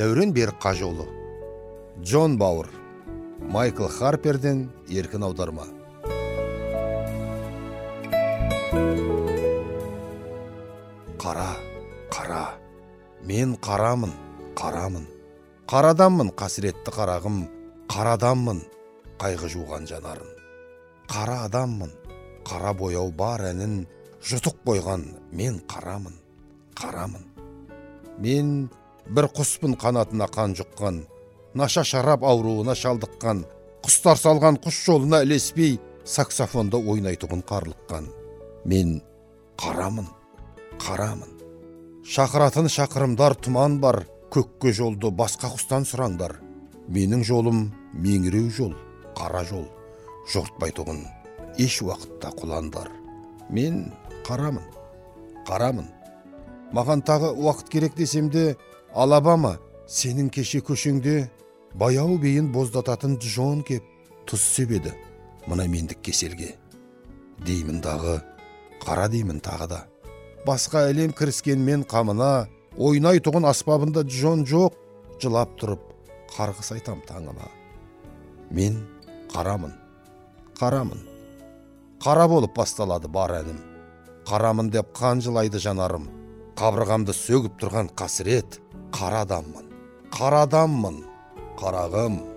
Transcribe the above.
Дәурен Берікқажыұлы. Джон Бауыр. Майкл Харперден еркін аударма. Қара, қара, мен қарамын, қарамын. Қарадаммын қасіретті қарағым, қарадаммын қайғы жуған жанарын. Қара адаммын, қара бояу бар әнін жұтық қойған мен қарамын, қарамын. Мен бір құспын қанатына қан жұққан, наша шарап ауруына шалдыққан, құстар салған құс жолына ілеспей, саксофонда ойнайтұғын қарлыққан. Мен қарамын, қарамын. Шақыратын шақырымдар тұман бар, көкке жолды басқа құстан сұраңдар. Менің жолым меңіреу жол, қара жол, жортпайтұғын еш уақытта құландар. Мен қарамын, қарамын. Маған тағы уақыт керек десемде, алабама, сенің кеше көшеңде баяу бейін боздататын Джон кеп, тұз себеді мына мендік кеселге. Деймін дағы, қара деймін тағы да. Басқа әлем кіріскен мен қамына, ойнайтұғын аспабында Джон жоқ, жылап тұрып, қарғыс айтам таңына. Мен қарамын, қарамын. Қара болып басталады бар әнім. Қарамын деп қан жылайды жанарым. Қабырғамды сөгіп тұрған қасірет, қара адаммын, қарағым.